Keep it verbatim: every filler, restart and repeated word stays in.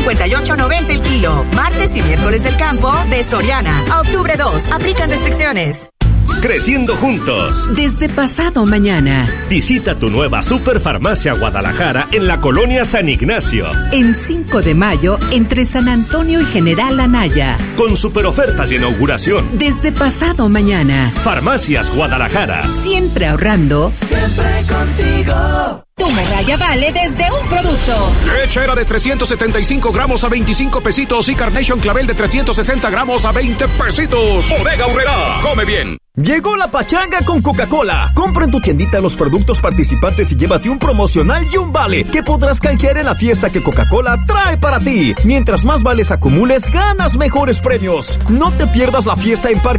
cincuenta y ocho noventa el kilo. Martes y miércoles del campo de Soriana. A octubre dos. Aplican restricciones. Creciendo juntos. Desde pasado mañana. Visita tu nueva Superfarmacia Guadalajara en la colonia San Ignacio. En cinco de mayo, entre San Antonio y General Anaya. Con superofertas de inauguración. Desde pasado mañana. Farmacias Guadalajara. Siempre ahorrando. Siempre contigo. Tu morraya vale desde un producto. Lechera de trescientos setenta y cinco gramos a veinticinco pesitos y Carnation Clavel de trescientos sesenta gramos a veinte pesitos. Bodega Aurrerá. Come bien. Llegó la pachanga con Coca-Cola. Compra en tu tiendita los productos participantes y llévate un promocional y un vale que podrás canjear en la fiesta que Coca-Cola trae para ti. Mientras más vales acumules, ganas mejores premios. No te pierdas la fiesta en Parque